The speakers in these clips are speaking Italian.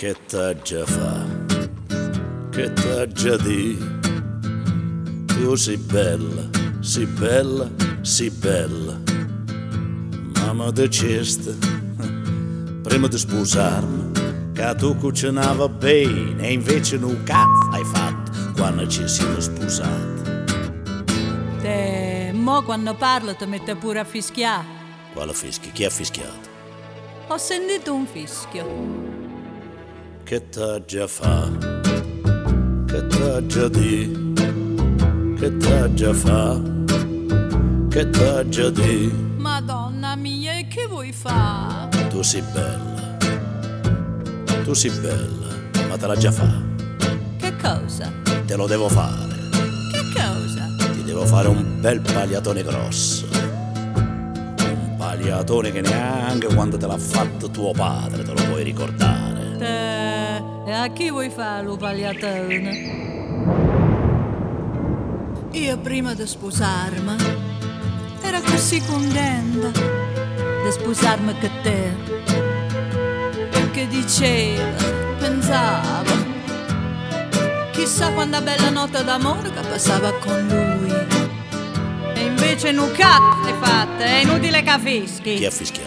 Che t'ha già fa? Che t'ha già di? Tu sei bella, sei bella, sei bella. Mamma diceste, prima di sposarmi, che tu cucinava bene, e invece non cazzo hai fatto quando ci siamo sposati. Te, mo quando parlo ti mette pure a fischiare. Quale fischio? Chi ha fischiato? Ho sentito un fischio. Che t'ha già fa? Che t'ha già di? Che t'ha già fa? Che t'ha già di? Madonna mia, e che vuoi fare? Tu sei bella, ma te la già fa. Che cosa? Te lo devo fare. Che cosa? Ti devo fare un bel pagliatone grosso. Un pagliatone che neanche quando te l'ha fatto tuo padre te lo puoi ricordare. E a chi vuoi fare lo pagliatone? Io prima di sposarmi era così contenta di sposarmi con te, perché diceva, pensava, chissà quanta bella notte d'amore che passava con lui. E invece non cazzo hai fatto, è inutile che fischi. Chi ha fischiato?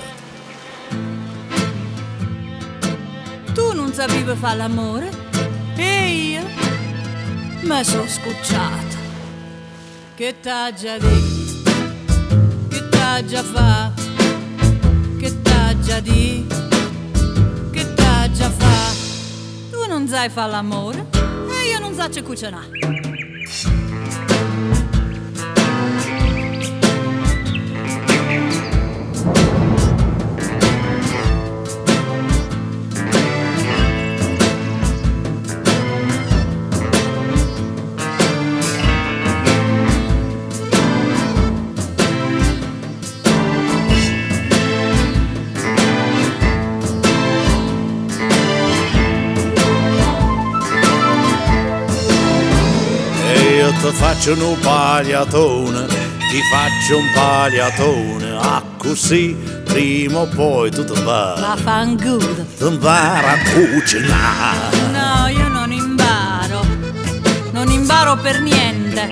Tu non sapevi fare l'amore e io mi sono scocciata. Che t'ha già detto? Che t'ha già fa? Che t'ha già di? Che t'ha già fa? Tu non sai fare l'amore e io non so cucinare. Ti faccio un pagliatone, ti faccio un pagliatone, così prima o poi tu ti vai. Ma fanculo. Ti impara a cucinare. No, io non imparo per niente.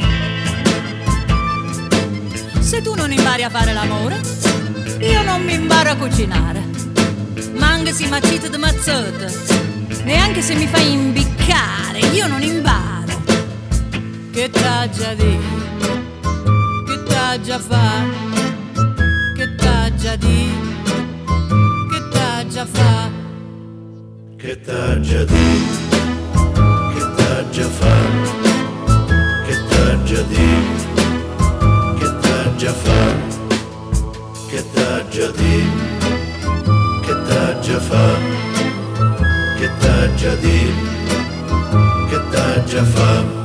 Se tu non impari a fare l'amore, io non mi imparo a cucinare. Ma anche se mi accito di mazzette, neanche se mi fai imbiccare, io non imparo. Che t'ha già di? Che t'ha già fa? Che t'ha già di? Che t'ha già fa? Che t'ha già di? Che t'ha già fa? Che t'ha già di? Che t'ha già fa? Che t'ha già di? Che t'ha già fa? Che t'ha già di? Che t'ha già fa?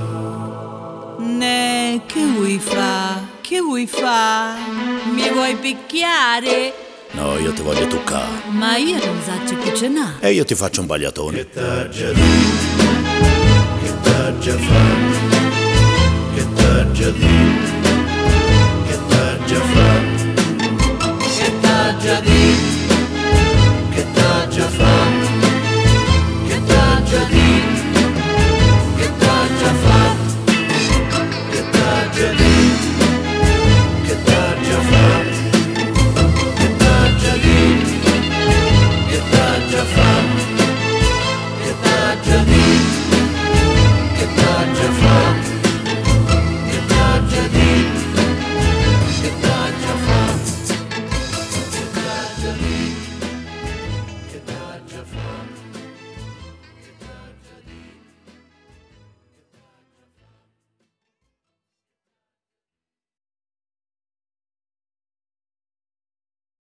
Che vuoi fa? Che vuoi fa? Mi vuoi picchiare? No, io ti voglio toccare. Ma io non so cucinare. E io ti faccio un pagliatone. Che t'ha già di? Che t'ha già fa? Che t'ha già di? Che t'ha già fa? Che t'ha già di?